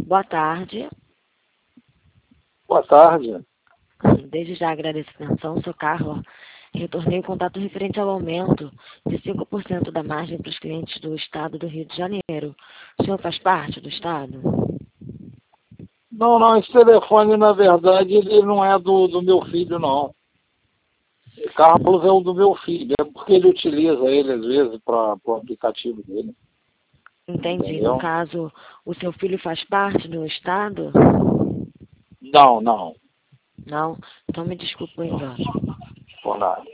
Boa tarde. Boa tarde. Desde já agradeço a atenção, sou Carla. Retornei o contato referente ao aumento de 5% da margem para os clientes do Estado do Rio de Janeiro. O senhor faz parte do Estado? Não, esse telefone, na verdade, ele não é do meu filho, não. Carlos é o do meu filho, é porque ele utiliza ele, às vezes, para o aplicativo dele. Entendi. Entendeu? No caso, o seu filho faz parte do Estado? Não. Não? Então me desculpe o engano. Por nada.